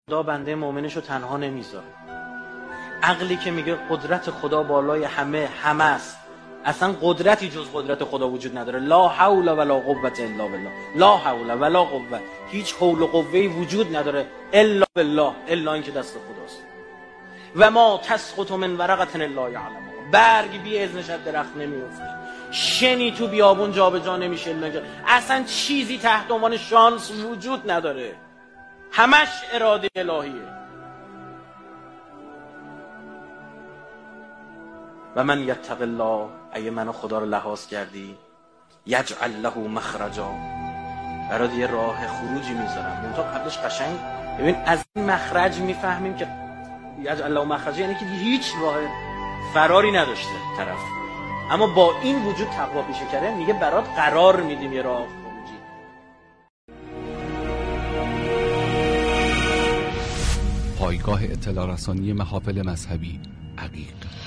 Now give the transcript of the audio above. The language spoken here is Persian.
خدا بنده مؤمنشو تنها نمیذاره. عقلی که میگه قدرت خدا بالای همه است، اصلا قدرتی جز قدرت خدا وجود نداره. لا حول ولا قوة الا بالله. لا حول ولا قوة، هیچ حول و قوه‌ای وجود نداره الا بالله، الا اینکه دست خداست. و ما تسقط من ورقة الا یعلمها، برگ بی اذنش از درخت نمیفته، شنی تو بیابون جابجا نمیشه الا اینکه، اصلا چیزی تحت عنوان شانس وجود نداره، همش اراده الهیه. و من یتق الله، اگه منو خدا رو لحاظ کردی، یجعل له مخرجا، برات یه راه خروجی میذارم. منتها قبلش قشنگ ببین از این مخرج میفهمیم که یجعل له مخرجا یعنی که هیچ راه فراری نداشته طرف، اما با این وجود تقوا پیشه کرده، میگه برات قرار میدیم یه راه خروجی. پایگاه اطلاع رسانی محافل مذهبی عقیق.